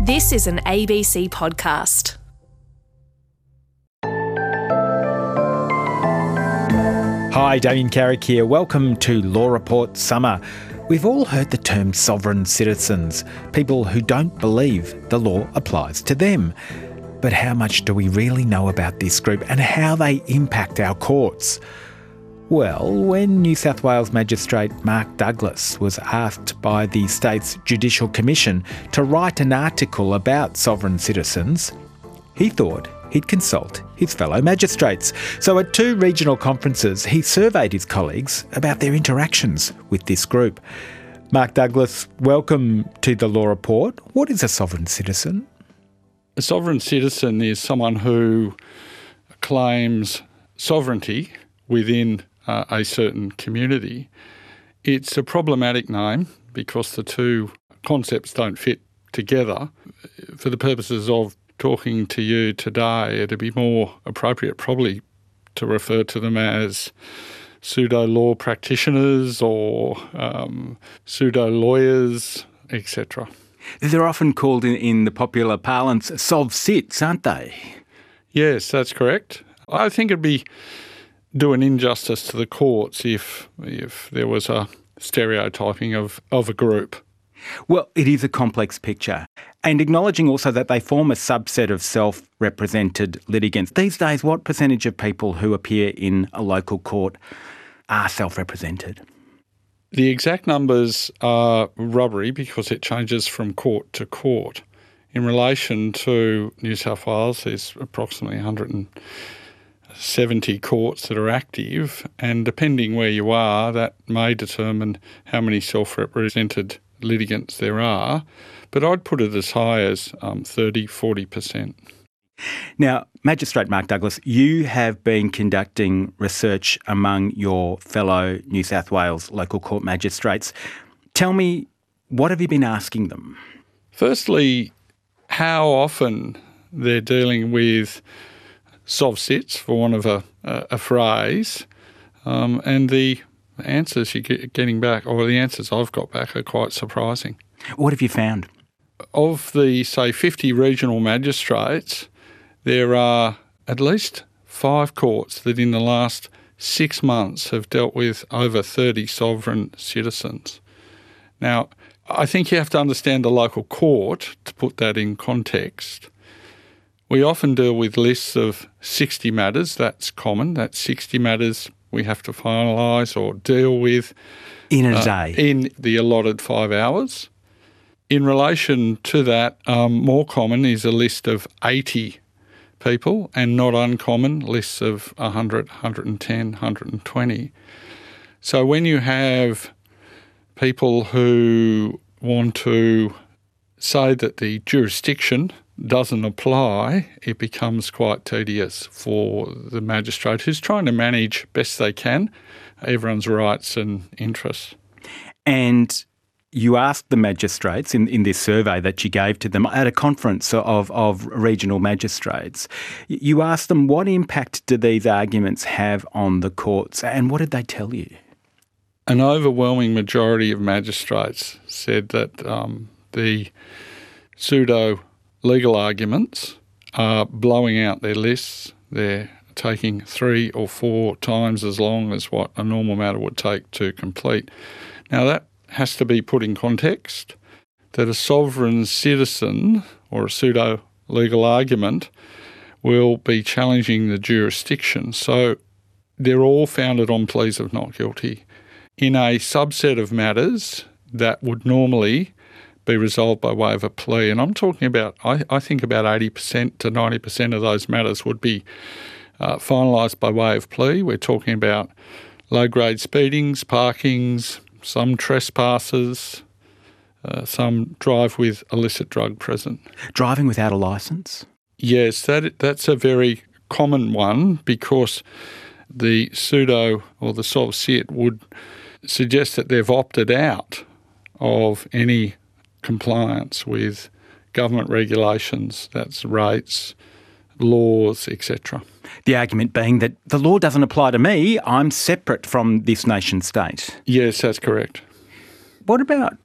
This is an ABC podcast. Hi, Damien Carrick here. Welcome to Law Report Summer. We've all heard the term sovereign citizens, people who don't believe the law applies to them. But how much do we really know about this group and how they impact our courts? Well, when New South Wales Magistrate Mark Douglas was asked by the state's Judicial Commission to write an article about sovereign citizens, he thought he'd consult his fellow magistrates. So at 2 regional conferences, he surveyed his colleagues about their interactions with this group. Mark Douglas, welcome to the Law Report. What is a sovereign citizen? A sovereign citizen is someone who claims sovereignty within a certain community. It's a problematic name because the two concepts don't fit together. For the purposes of talking to you today, it'd be more appropriate probably to refer to them as pseudo-law practitioners or pseudo-lawyers, etc. They're often called in the popular parlance sov-cits, aren't they? Yes, that's correct. I think it'd be do an injustice to the courts if there was a stereotyping of a group. Well, it is a complex picture. And acknowledging also that they form a subset of self-represented litigants. These days, what percentage of people who appear in a local court are self-represented? The exact numbers are rubbery because it changes from court to court. In relation to New South Wales, there's approximately 170 courts that are active, and depending where you are, that may determine how many self-represented litigants there are, but I'd put it as high as 30-40%. Now, Magistrate Mark Douglas, you have been conducting research among your fellow New South Wales local court magistrates. Tell me, what have you been asking them? Firstly, how often they're dealing with sov-cits, for want of a phrase, and the answers you're getting back, or the answers I've got back, are quite surprising. What have you found? Of the, say, 50 regional magistrates, there are at least 5 courts that in the last 6 months have dealt with over 30 sovereign citizens. Now, I think you have to understand the local court to put that in context. We often deal with lists of 60 matters. That's common. That's 60 matters we have to finalise or deal with in a day, in the allotted 5 hours. In relation to that, more common is a list of 80 people, and not uncommon lists of 100, 110, 120. So when you have people who want to say that the jurisdiction doesn't apply, it becomes quite tedious for the magistrate who's trying to manage best they can everyone's rights and interests. And you asked the magistrates in this survey that you gave to them at a conference of regional magistrates, you asked them what impact do these arguments have on the courts, and what did they tell you? An overwhelming majority of magistrates said that the pseudo-legal arguments are blowing out their lists. They're taking 3 or 4 times as long as what a normal matter would take to complete. Now, that has to be put in context, that a sovereign citizen or a pseudo-legal argument will be challenging the jurisdiction. So they're all founded on pleas of not guilty. In a subset of matters that would normally be resolved by way of a plea, and I'm talking about, I think about 80% to 90% of those matters would be finalised by way of plea. We're talking about low-grade speedings, parkings, some trespasses, some drive with illicit drug present. Driving without a licence? Yes, that's a very common one because the pseudo or the sov-cit would suggest that they've opted out of any compliance with government regulations, that's rates, laws, etc. The argument being that the law doesn't apply to me, I'm separate from this nation state. Yes, that's correct. What about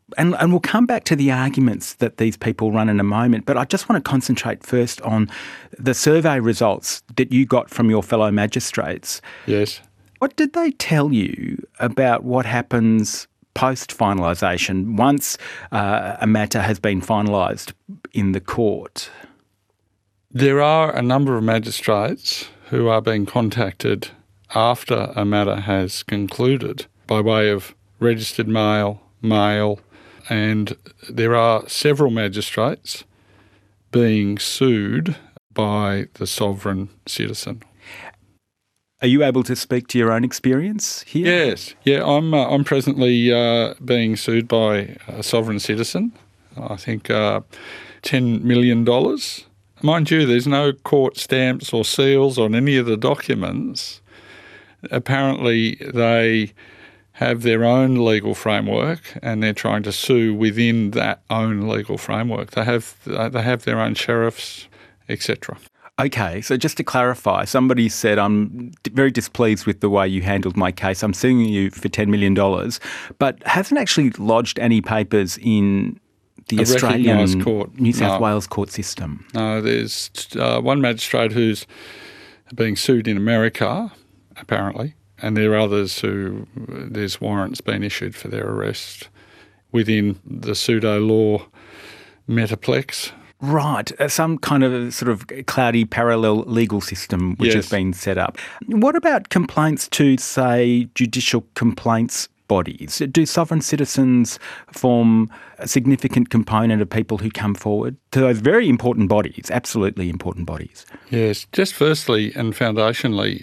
And we'll come back to the arguments that these people run in a moment, but I just want to concentrate first on the survey results that you got from your fellow magistrates. Yes. What did they tell you about what happens post-finalisation, once a matter has been finalised in the court? There are a number of magistrates who are being contacted after a matter has concluded by way of registered mail, and there are several magistrates being sued by the sovereign citizen. Are you able to speak to your own experience here? Yes. Yeah, I'm presently being sued by a sovereign citizen, I think $10 million. Mind you, there's no court stamps or seals on any of the documents. Apparently they have their own legal framework and they're trying to sue within that own legal framework. They have their own sheriffs, etc. Okay, so just to clarify, somebody said, I'm very displeased with the way you handled my case. I'm suing you for $10 million, but hasn't actually lodged any papers in the Australian court. New South Wales court system. No, there's one magistrate who's being sued in America, apparently, and there are others who there's warrants being issued for their arrest within the pseudo-law metaplex. Right, some kind of sort of cloudy parallel legal system which has been set up. What about complaints to, say, judicial complaints bodies? Do sovereign citizens form a significant component of people who come forward to those very important bodies, absolutely important bodies? Yes, just firstly and foundationally,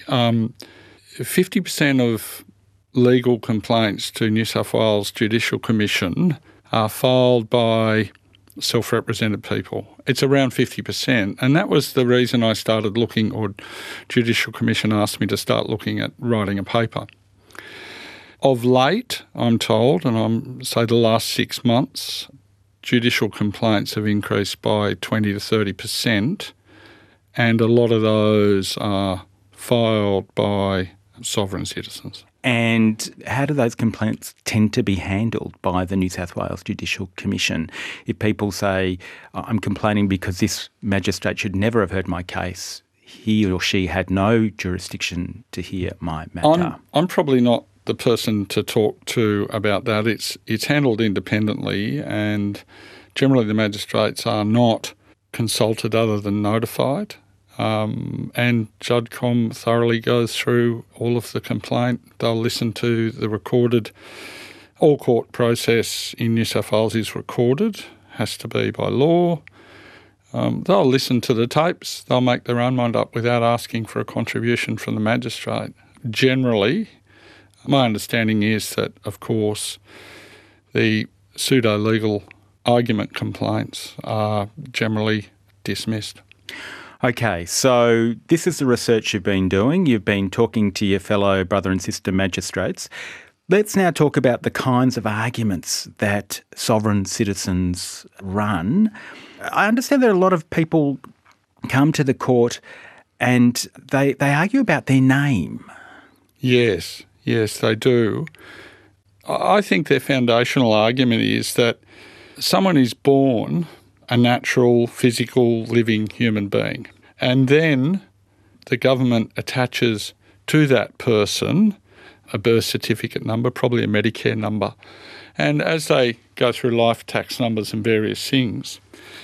50% of legal complaints to New South Wales Judicial Commission are filed by self-represented people. It's around 50%, and that was the reason I started looking, or Judicial Commission asked me to start looking at writing a paper. Of late, I'm told, and say the last 6 months, judicial complaints have increased by 20 to 30%, and a lot of those are filed by sovereign citizens. And how do those complaints tend to be handled by the New South Wales Judicial Commission? If people say, I'm complaining because this magistrate should never have heard my case, he or she had no jurisdiction to hear my matter. I'm probably not the person to talk to about that. It's handled independently, and generally the magistrates are not consulted other than notified. And JudCom thoroughly goes through all of the complaint. They'll listen to the recorded. All court process in New South Wales is recorded, has to be by law. They'll listen to the tapes. They'll make their own mind up without asking for a contribution from the magistrate. Generally, my understanding is that, of course, the pseudo-legal argument complaints are generally dismissed. Okay, so this is the research you've been doing. You've been talking to your fellow brother and sister magistrates. Let's now talk about the kinds of arguments that sovereign citizens run. I understand that a lot of people come to the court and they argue about their name. Yes, they do. I think their foundational argument is that someone is born a natural, physical, living human being. And then the government attaches to that person a birth certificate number, probably a Medicare number. And as they go through life tax numbers and various things,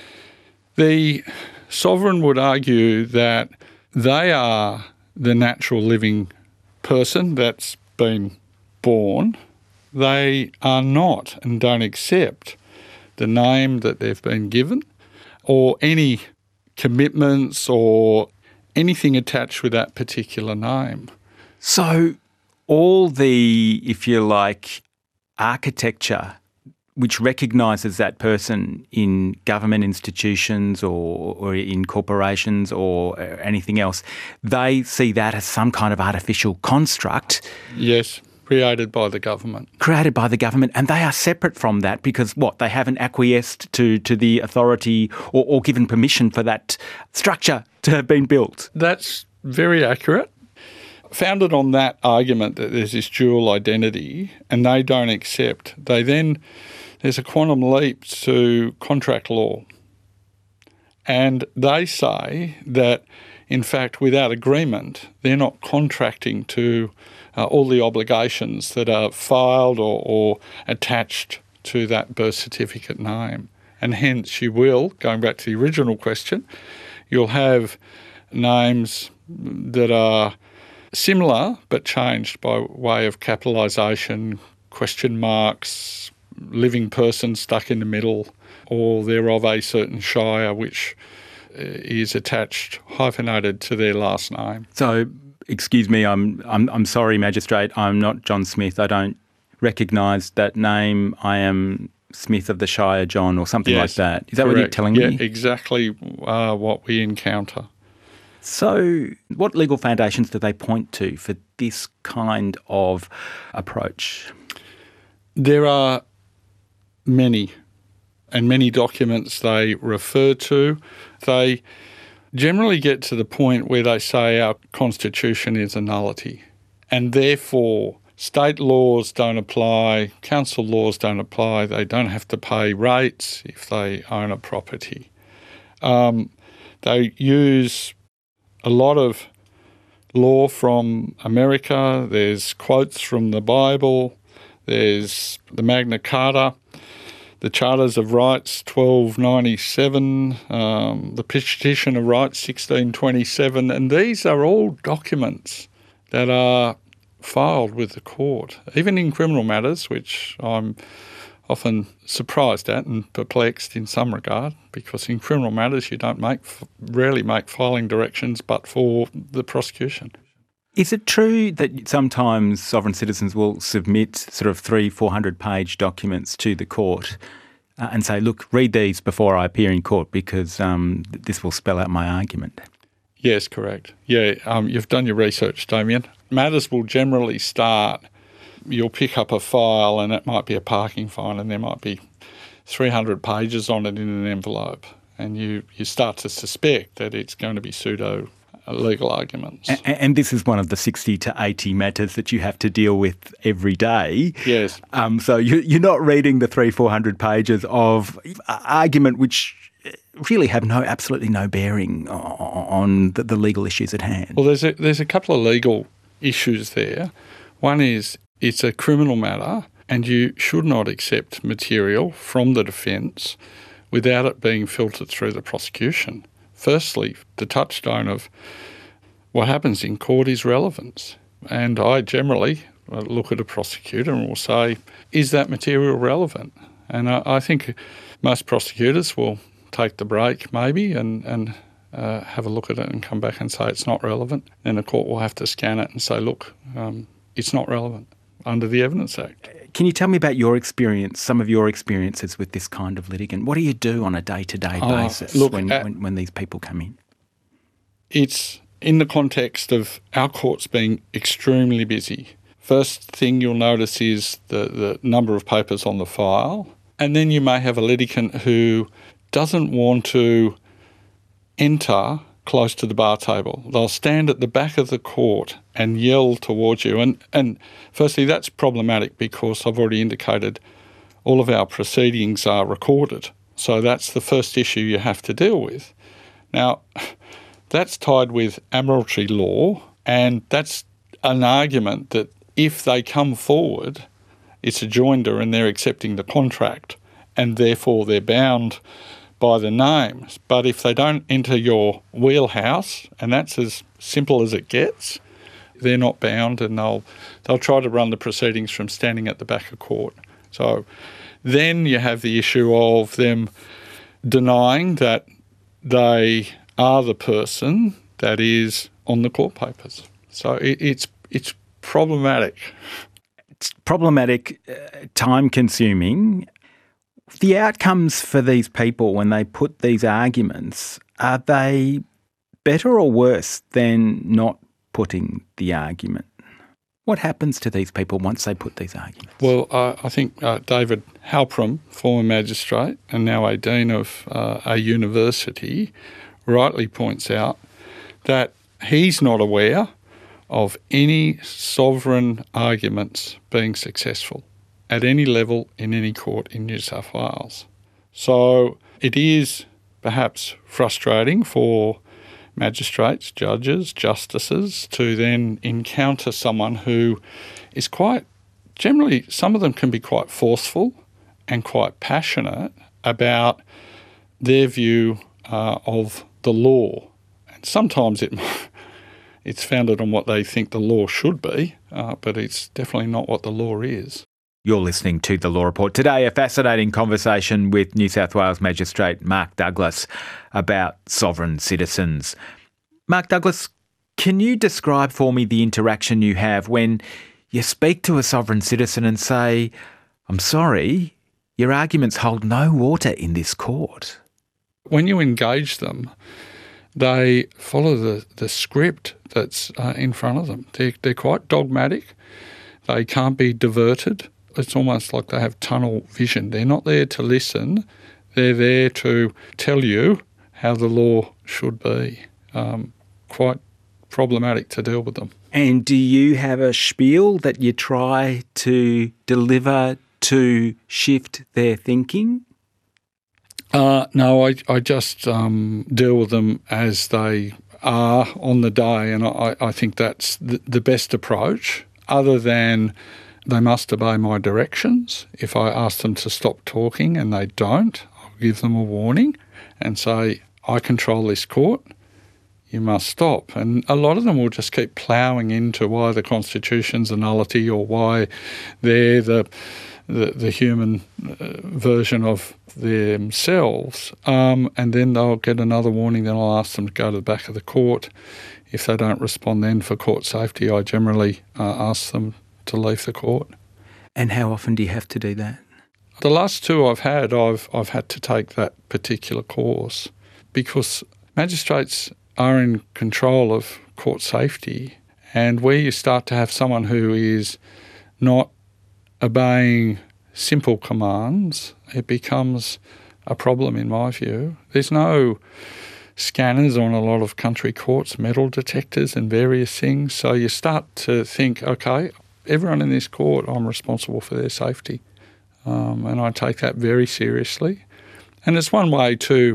the sovereign would argue that they are the natural living person that's been born. They are not and don't accept the name that they've been given or any commitments or anything attached with that particular name. So all the, if you like, architecture which recognises that person in government institutions or in corporations or anything else, they see that as some kind of artificial construct. Yes. Created by the government. Created by the government, and they are separate from that because, they haven't acquiesced to the authority or given permission for that structure to have been built. That's very accurate. Founded on that argument that there's this dual identity and they don't accept, they then there's a quantum leap to contract law. And they say that, in fact, without agreement, they're not contracting to all the obligations that are filed or attached to that birth certificate name. And hence you will, going back to the original question, you'll have names that are similar but changed by way of capitalisation, question marks, living person stuck in the middle, or they're of a certain shire which is attached, hyphenated to their last name. So, excuse me, I'm sorry, Magistrate, I'm not John Smith. I don't recognise that name. I am Smith of the Shire John or something like that. Is that correct. What you're telling me? Yeah, exactly what we encounter. So what legal foundations do they point to for this kind of approach? There are many, and many documents they refer to. They generally get to the point where they say our constitution is a nullity, and therefore state laws don't apply, council laws don't apply, they don't have to pay rates if they own a property. They use a lot of law from America. There's quotes from the Bible. There's the Magna Carta, the Charters of Rights 1297, the Petition of Rights 1627, and these are all documents that are filed with the court, even in criminal matters, which I'm often surprised at and perplexed in some regard, because in criminal matters you rarely make filing directions but for the prosecution. Is it true that sometimes sovereign citizens will submit sort of 300-400 page documents to the court and say, look, read these before I appear in court because this will spell out my argument? Yes, correct. Yeah, you've done your research, Damien. Matters will generally start, you'll pick up a file and it might be a parking fine and there might be 300 pages on it in an envelope, and you start to suspect that it's going to be pseudo-legal arguments. And this is one of the 60 to 80 matters that you have to deal with every day. Yes. So you're not reading the 300-400 pages of argument which really have absolutely no bearing on the legal issues at hand. Well, there's a couple of legal issues there. One is it's a criminal matter and you should not accept material from the defence without it being filtered through the prosecution. Firstly, the touchstone of what happens in court is relevance. And I generally look at a prosecutor and will say, is that material relevant? And I think most prosecutors will take the break maybe and have a look at it and come back and say it's not relevant. Then the court will have to scan it and say, look, it's not relevant under the Evidence Act. Can you tell me about your experience, some of your experiences with this kind of litigant? What do you do on a day-to-day basis when these people come in? It's in the context of our courts being extremely busy. First thing you'll notice is the number of papers on the file, and then you may have a litigant who doesn't want to enter close to the bar table. They'll stand at the back of the court and yell towards you. And firstly, that's problematic because I've already indicated all of our proceedings are recorded. So that's the first issue you have to deal with. Now, that's tied with admiralty law, and that's an argument that if they come forward, it's a joinder and they're accepting the contract and therefore they're bound by the names. But if they don't enter your wheelhouse, and that's as simple as it gets, they're not bound and they'll try to run the proceedings from standing at the back of court. So then you have the issue of them denying that they are the person that is on the court papers. So it's problematic. It's problematic, time-consuming. The outcomes for these people when they put these arguments, are they better or worse than not putting the argument? What happens to these people once they put these arguments? Well, I think David Halpern, former magistrate and now a dean of a university, rightly points out that he's not aware of any sovereign arguments being successful. at any level in any court in New South Wales. So it is perhaps frustrating for magistrates, judges, justices to then encounter someone who is quite, generally some of them can be quite forceful and quite passionate about their view of the law. And sometimes it's founded on what they think the law should be, but it's definitely not what the law is. You're listening to The Law Report. Today, a fascinating conversation with New South Wales Magistrate Mark Douglas about sovereign citizens. Mark Douglas, can you describe for me the interaction you have when you speak to a sovereign citizen and say, I'm sorry, your arguments hold no water in this court? When you engage them, they follow the script that's in front of them. They're quite dogmatic. They can't be diverted. It's almost like they have tunnel vision. They're not there to listen. They're there to tell you how the law should be. Quite problematic to deal with them. And do you have a spiel that you try to deliver to shift their thinking? No, I just deal with them as they are on the day, and I think that's the best approach, other than they must obey my directions. If I ask them to stop talking and they don't, I'll give them a warning and say, I control this court, you must stop. And a lot of them will just keep ploughing into why the Constitution's a nullity or why they're the human version of themselves. And then they'll get another warning, then I'll ask them to go to the back of the court. If they don't respond then for court safety, I generally ask them to leave the court. And how often do you have to do that? The last two I've had to take that particular course because magistrates are in control of court safety, and where you start to have someone who is not obeying simple commands, it becomes a problem in my view. There's no scanners on a lot of country courts, metal detectors and various things, so you start to think, okay, everyone in this court, I'm responsible for their safety. And I take that very seriously. And it's one way to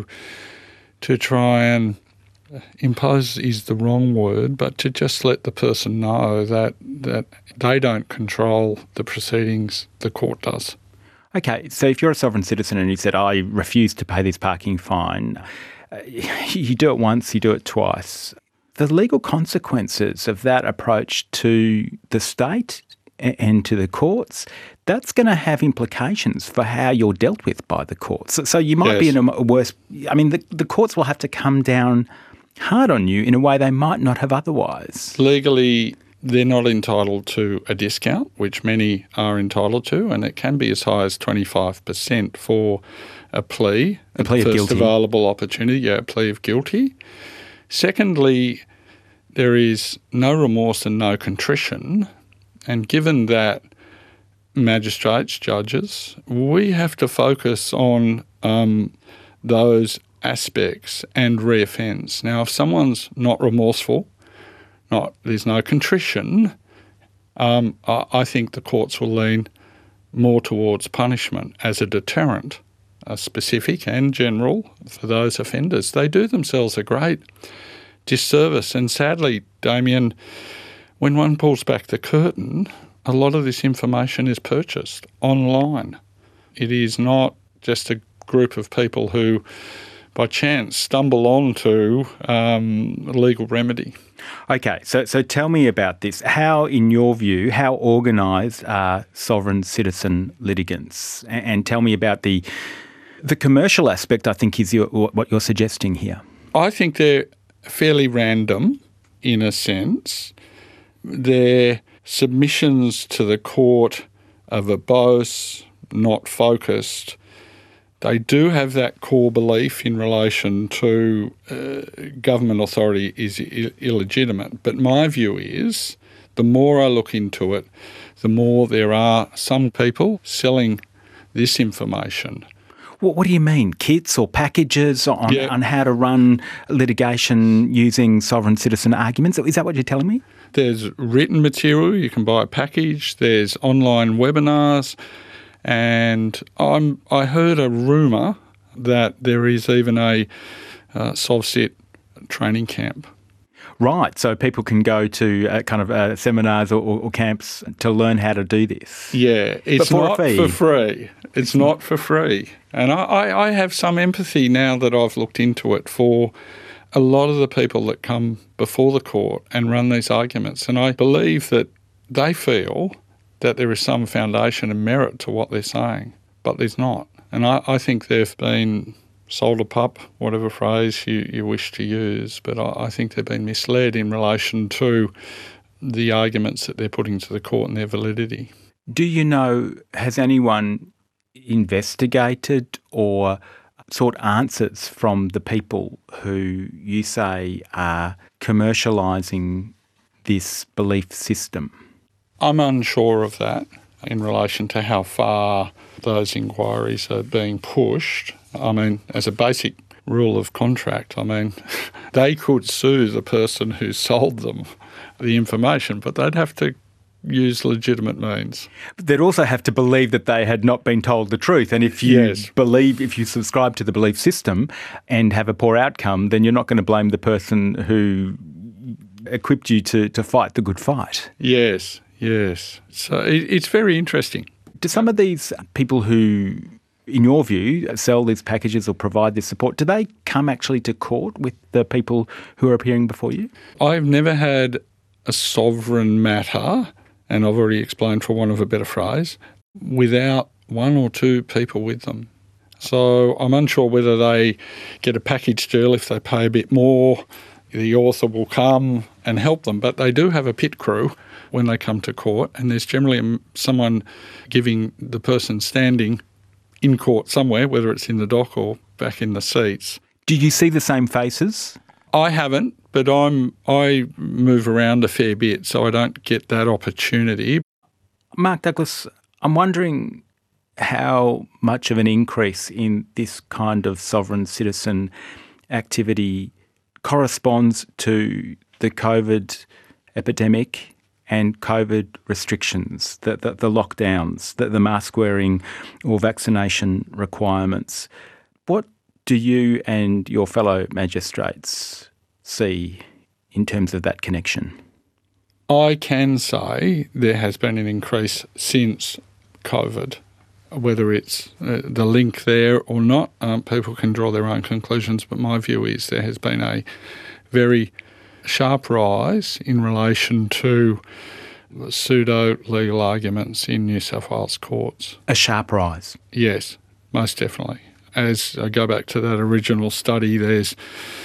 try and impose is the wrong word, but to just let the person know that they don't control the proceedings, the court does. Okay, so if you're a sovereign citizen and you said, I refuse to pay this parking fine, you do it once, you do it twice. The legal consequences of that approach to the state and to the courts, that's going to have implications for how you're dealt with by the courts. So you might be in a worse... I mean, the courts will have to come down hard on you in a way they might not have otherwise. Legally, they're not entitled to a discount, which many are entitled to, and it can be as high as 25% for a plea. A plea of guilty. First available opportunity, a plea of guilty. Secondly, there is no remorse and no contrition, and given that magistrates, judges, we have to focus on those aspects and reoffence. Now, if someone's not remorseful, there's no contrition, I think the courts will lean more towards punishment as a deterrent, specific and general for those offenders. They do themselves a great disservice, and sadly, Damien, when one pulls back the curtain, a lot of this information is purchased online. It is not just a group of people who, by chance, stumble onto a legal remedy. Okay, so tell me about this. How, in your view, how organised are sovereign citizen litigants? And tell me about the commercial aspect, I think, is what you're suggesting here. I think they're fairly random in a sense. Their submissions to the court are verbose, not focused. They do have that core belief in relation to government authority is illegitimate. But my view is the more I look into it, the more there are some people selling this information. What do you mean? Kits or packages on how to run litigation using sovereign citizen arguments? Is that what you're telling me? There's written material. You can buy a package. There's online webinars. And I heard a rumour that there is even a SovSit training camp. Right, so people can go to seminars or camps to learn how to do this. Yeah, it's for not a fee. for free. It's not for free. And I have some empathy now that I've looked into it for a lot of the people that come before the court and run these arguments. And I believe that they feel that there is some foundation and merit to what they're saying, but there's not. And I think they've been sold a pup, whatever phrase you wish to use, but I think they've been misled in relation to the arguments that they're putting to the court and their validity. Do you know, has anyone investigated or sought answers from the people who you say are commercialising this belief system? I'm unsure of that in relation to how far those inquiries are being pushed. I mean, as a basic rule of contract, I mean, they could sue the person who sold them the information, but they'd have to use legitimate means. They'd also have to believe that they had not been told the truth. And if you if you subscribe to the belief system and have a poor outcome, then you're not going to blame the person who equipped you to fight the good fight. Yes. So it's very interesting. Do some of these people who, in your view, sell these packages or provide this support, do they come actually to court with the people who are appearing before you? I've never had a sovereign matter, and I've already explained for want of a better phrase, without one or two people with them. So I'm unsure whether they get a package deal if they pay a bit more. The author will come and help them, but they do have a pit crew when they come to court, and there's generally someone giving the person standing in court somewhere, whether it's in the dock or back in the seats. Do you see the same faces? I haven't, but I move around a fair bit, so I don't get that opportunity. Mark Douglas, I'm wondering how much of an increase in this kind of sovereign citizen activity corresponds to the COVID epidemic and COVID restrictions, the lockdowns, the mask wearing or vaccination requirements. What do you and your fellow magistrates see in terms of that connection? I can say there has been an increase since COVID. Whether it's the link there or not, people can draw their own conclusions, but my view is there has been a very sharp rise in relation to pseudo-legal arguments in New South Wales courts. A sharp rise? Yes, most definitely. As I go back to that original study, there's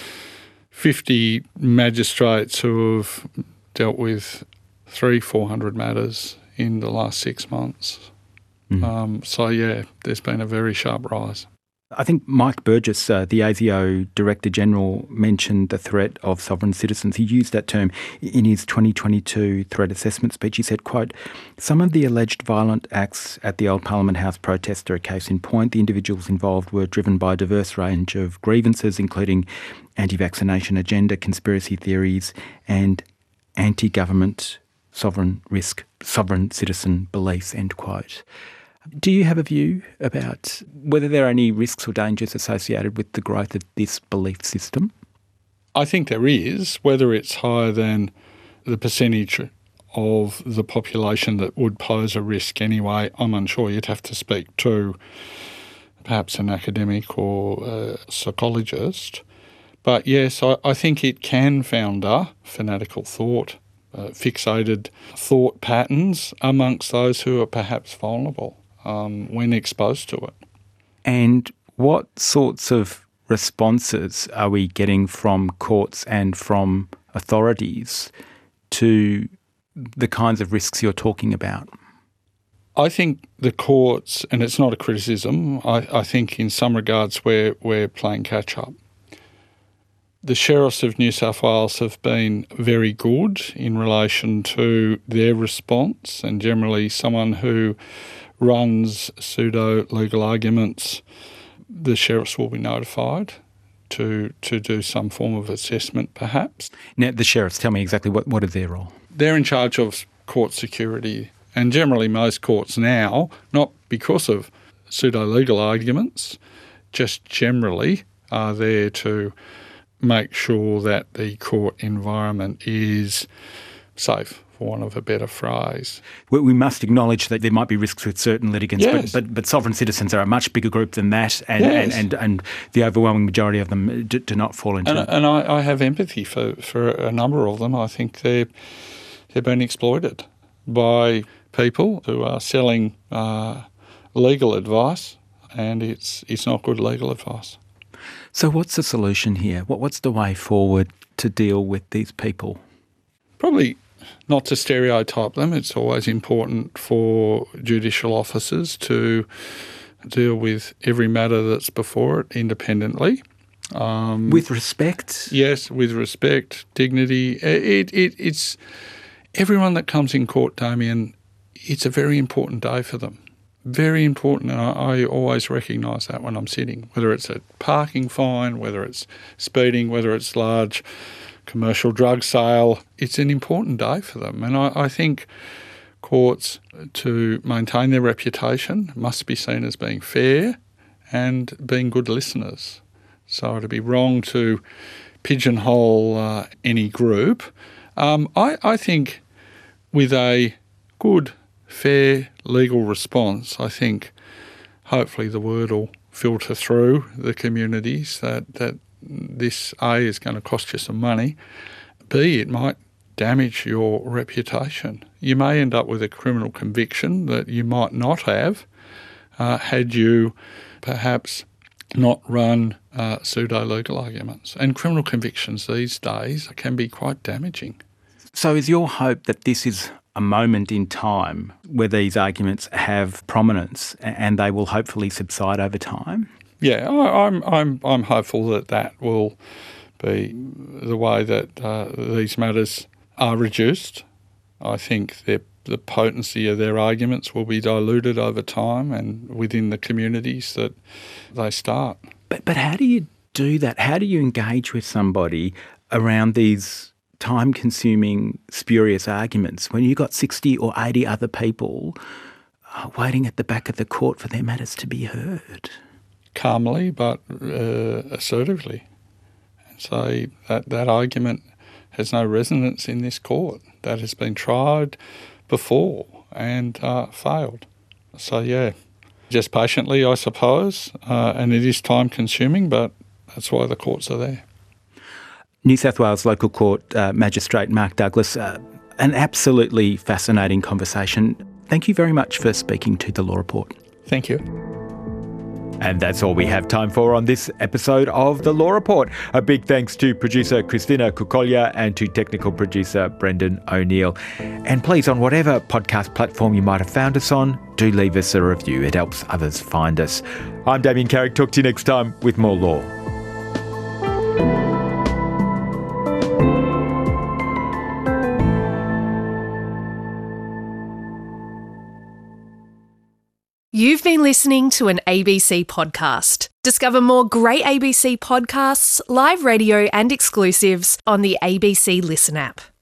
50 magistrates who have dealt with 300-400 matters in the last 6 months. So, there's been a very sharp rise. I think Mike Burgess, the ASIO Director General, mentioned the threat of sovereign citizens. He used that term in his 2022 threat assessment speech. He said, quote, "Some of the alleged violent acts at the old Parliament House protest are a case in point. The individuals involved were driven by a diverse range of grievances, including anti-vaccination agenda, conspiracy theories and anti-government sovereign citizen beliefs," end quote. Do you have a view about whether there are any risks or dangers associated with the growth of this belief system? I think there is. Whether it's higher than the percentage of the population that would pose a risk anyway, I'm unsure. You'd have to speak to perhaps an academic or a psychologist. But yes, I think it can founder fanatical thought, fixated thought patterns amongst those who are perhaps vulnerable when exposed to it. And what sorts of responses are we getting from courts and from authorities to the kinds of risks you're talking about? I think the courts, and it's not a criticism, I think in some regards we're playing catch-up. The sheriffs of New South Wales have been very good in relation to their response, and generally someone who runs pseudo-legal arguments, the sheriffs will be notified to do some form of assessment perhaps. Now, the sheriffs, tell me exactly what is their role? They're in charge of court security And generally most courts now, not because of pseudo-legal arguments, just generally are there to make sure that the court environment is safe, for want of a better phrase. We must acknowledge that there might be risks with certain litigants, yes. but sovereign citizens are a much bigger group than that, and the overwhelming majority of them do not fall into it. And I have empathy for a number of them. I think they've been exploited by people who are selling legal advice, and it's not good legal advice. So what's the solution here? What's the way forward to deal with these people? Probably not to stereotype them. It's always important for judicial officers to deal with every matter that's before it independently. With respect? Yes, with respect, dignity. It's everyone that comes in court, Damien, it's a very important day for them. Very important, and I always recognise that when I'm sitting, whether it's a parking fine, whether it's speeding, whether it's large commercial drug sale, it's an important day for them. And I think courts, to maintain their reputation, must be seen as being fair and being good listeners. So it'd be wrong to pigeonhole any group. I think with a good, fair legal response, I think hopefully the word will filter through the communities that this A is going to cost you some money, B, it might damage your reputation. You may end up with a criminal conviction that you might not have had you perhaps not run pseudo-legal arguments. And criminal convictions these days can be quite damaging. So is your hope that this is a moment in time where these arguments have prominence and they will hopefully subside over time? Yeah, I'm hopeful that will be the way that these matters are reduced. I think the potency of their arguments will be diluted over time and within the communities that they start. But how do you do that? How do you engage with somebody around these time-consuming, spurious arguments when you've got 60 or 80 other people waiting at the back of the court for their matters to be heard? Calmly but assertively. And say that argument has no resonance in this court. That has been tried before and failed. So, yeah, just patiently, I suppose, and it is time-consuming, but that's why the courts are there. New South Wales Local Court Magistrate Mark Douglas, an absolutely fascinating conversation. Thank you very much for speaking to The Law Report. Thank you. And that's all we have time for on this episode of The Law Report. A big thanks to producer Christina Kukolya and to technical producer Brendan O'Neill. And please, on whatever podcast platform you might have found us on, do leave us a review. It helps others find us. I'm Damien Carrick. Talk to you next time with more law. You've been listening to an ABC podcast. Discover more great ABC podcasts, live radio and exclusives on the ABC Listen app.